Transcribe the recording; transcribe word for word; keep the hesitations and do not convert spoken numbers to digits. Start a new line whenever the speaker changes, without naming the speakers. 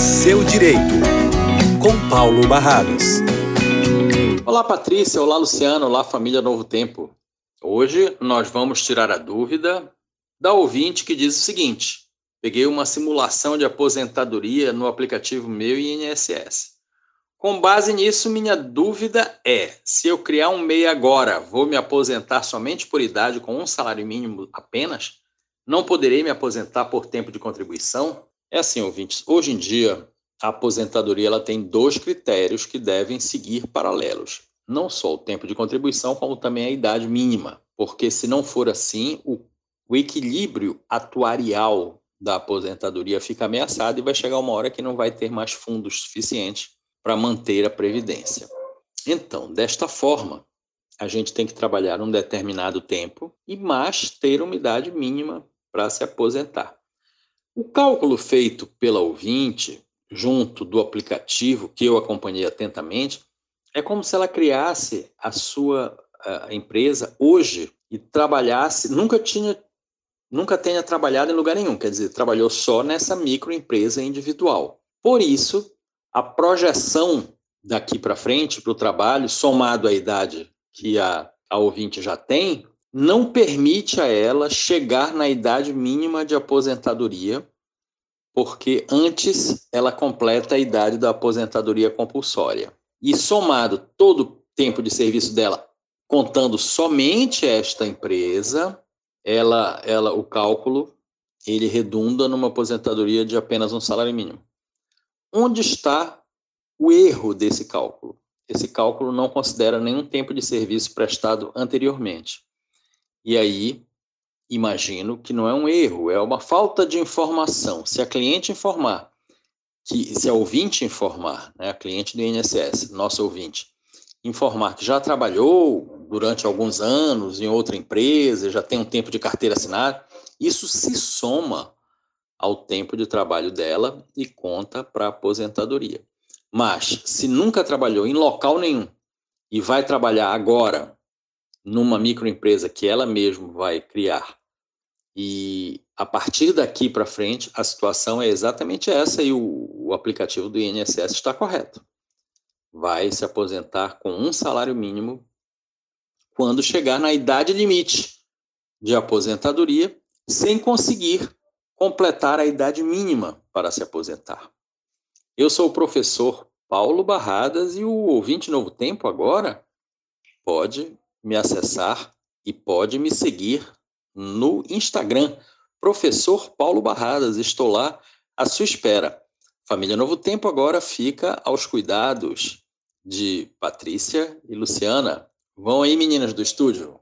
Seu Direito, com Paulo Barradas.
Olá, Patrícia. Olá, Luciano. Olá, família Novo Tempo. Hoje nós vamos tirar a dúvida da ouvinte que diz o seguinte: peguei uma simulação de aposentadoria no aplicativo Meu I N S S. Com base nisso, minha dúvida é: se eu criar um M E I agora, vou me aposentar somente por idade com um salário mínimo apenas? Não poderei me aposentar por tempo de contribuição? É assim, ouvintes, hoje em dia a aposentadoria ela tem dois critérios que devem seguir paralelos. Não só o tempo de contribuição, como também a idade mínima. Porque se não for assim, o, o equilíbrio atuarial da aposentadoria fica ameaçado e vai chegar uma hora que não vai ter mais fundos suficientes para manter a previdência. Então, desta forma, a gente tem que trabalhar um determinado tempo e mais ter uma idade mínima para se aposentar. O cálculo feito pela ouvinte, junto do aplicativo que eu acompanhei atentamente, é como se ela criasse a sua a empresa hoje e trabalhasse, nunca tinha, nunca tenha trabalhado em lugar nenhum, quer dizer, trabalhou só nessa microempresa individual. Por isso, a projeção daqui para frente para o trabalho, somado à idade que a, a ouvinte já tem, não permite a ela chegar na idade mínima de aposentadoria, porque antes ela completa a idade da aposentadoria compulsória. E somado todo o tempo de serviço dela, contando somente esta empresa, ela, ela, o cálculo ele redunda numa aposentadoria de apenas um salário mínimo. Onde está o erro desse cálculo? Esse cálculo não considera nenhum tempo de serviço prestado anteriormente. E aí, imagino que não é um erro, é uma falta de informação. Se a cliente informar, que, se a ouvinte informar, né, a cliente do I N S S, nosso ouvinte, informar que já trabalhou durante alguns anos em outra empresa, já tem um tempo de carteira assinada, isso se soma ao tempo de trabalho dela e conta para a aposentadoria. Mas, se nunca trabalhou em local nenhum e vai trabalhar agora numa microempresa que ela mesma vai criar, e a partir daqui para frente a situação é exatamente essa e o, o aplicativo do I N S S está correto. Vai se aposentar com um salário mínimo quando chegar na idade limite de aposentadoria, sem conseguir completar a idade mínima para se aposentar. Eu sou o professor Paulo Barradas e o ouvinte Novo Tempo agora pode me acessar e pode me seguir no Instagram, Professor Paulo Barradas. Estou lá à sua espera. Família Novo Tempo agora fica aos cuidados de Patrícia e Luciana. Vão aí, meninas do estúdio.